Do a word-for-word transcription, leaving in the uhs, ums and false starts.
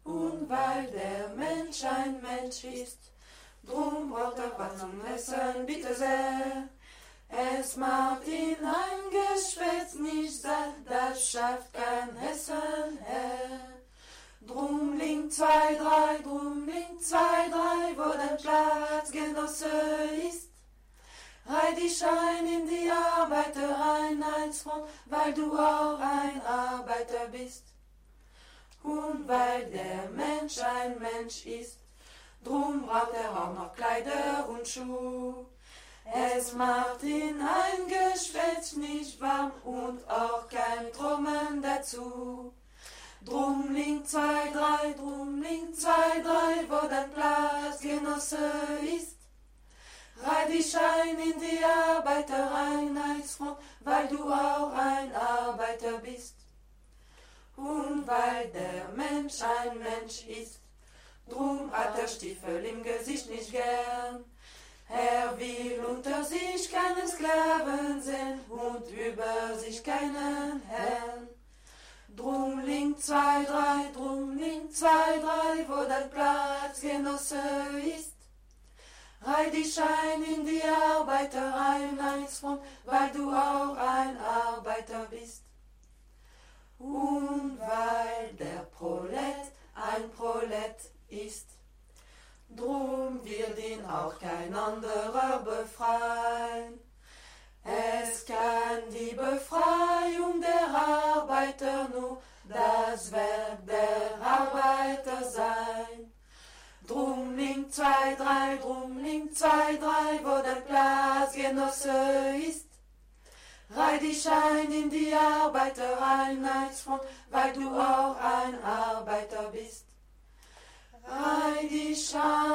Und weil der Mensch ein Mensch ist, drum braucht er was zum Essen, bitte sehr. Es macht ihn ein Geschwätz nicht satt, das schafft kein Essen her. Drum liegt zwei, drei, drum liegt zwei, drei, wo dein Platzgenosse ist. Reih dich ein in die Arbeitereinheitsfront, weil du auch ein Arbeiter bist. Und weil der Mensch ein Mensch ist, drum braucht er auch noch Kleider und Schuh. Es macht ihn ein Geschwätz nicht warm und auch kein Trommeln dazu. Drum liegt zwei, drei, drum liegt zwei, drei, wo dein Platzgenosse ist. Reih dich ein in die Arbeitereinheitsfront, weil du auch ein Arbeiter bist. Und weil der Mensch ein Mensch ist, drum hat er Stiefel im Gesicht nicht gern. Er will unter sich keinen Sklaven sehen und über sich keinen Herrn. Drum liegt zwei, drei, drum liegt zwei, drei, wo dein Platzgenosse ist. Reih dich ein in die Arbeitereinheitsfront, weil du auch ein Arbeiter bist. Und weil der Prolet ein Prolet ist, drum wird ihn auch kein anderer befreien. Es kann die Befreiung der Arbeiter nur das Werk der Arbeiter sein. Drum liegt zwei, drei, drum liegt zwei, drei, wo dein Platzgenosse ist. Reih dich ein in die Arbeitereinheitsfront, weil du auch ein Arbeiter bist. Reih dich ein.